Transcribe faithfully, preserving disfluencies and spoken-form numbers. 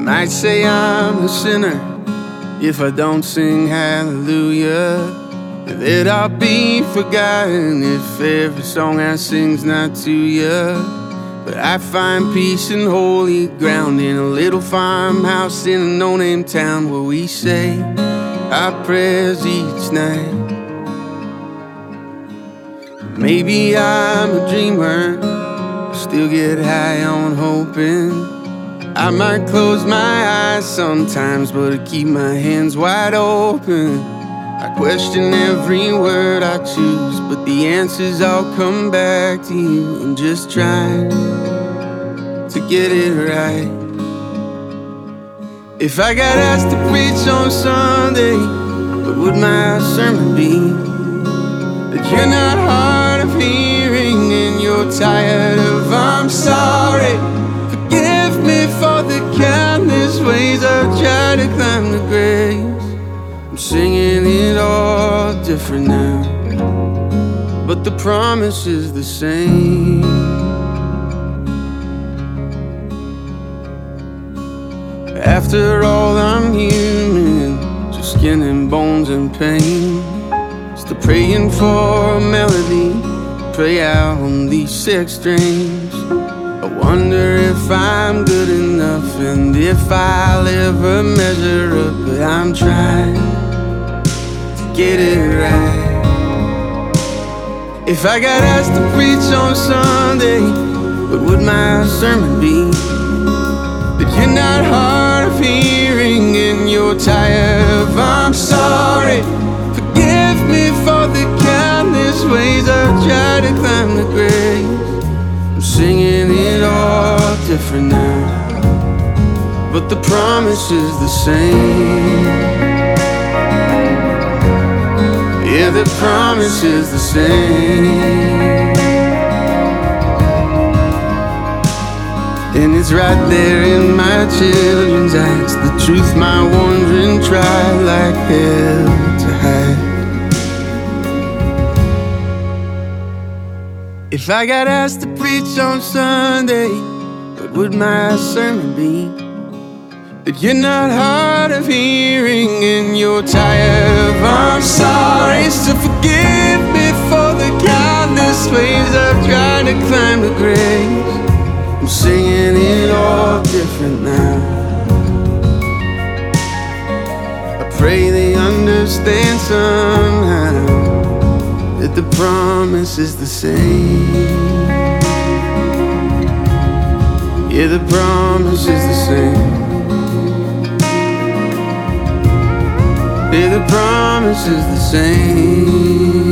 might say I'm a sinner if I don't sing hallelujah, that I'll be forgotten if every song I sing's not to you. But I find peace and holy ground in a little farmhouse in a no-name town where we say our prayers each night. Maybe I'm a dreamer, still get high on hoping. I might close my eyes sometimes, but I keep my hands wide open. I question every word I choose, but the answers all come back to you. I'm just trying to get it right. If I got asked to preach on Sunday, what would my sermon be? That you're not hard of hearing and you're tired of I'm sorry. Forgive me for the countless ways I've tried to climb the grace. I'm singing it all different now, but the promise is the same. After all, I'm human, just skin and bones and pain. Still praying for a melody, pray out on these six strings. I wonder if I'm good enough and if I'll ever measure up, but I'm trying to get it right. If I got asked to preach on Sunday, what would my sermon be? That you're not hard of hearing and you're tired of I'm sorry. Forgive me for the countless ways I've tried to climb the grace. I'm singing it all different now, but the promise is the same. Yeah, the promise is the same. And it's right there in my children's eyes, the truth my wandering tried like hell to hide. If I got asked to preach on Sunday, what would my sermon be? That you're not hard of hearing and you're tired of I'm sorry. So forgive me for the countless ways I've tried to climb the grace. I'm singing it all different now. I pray they understand somehow that the promise is the same. Yeah, the promise is the same. Yeah, the promise is the same.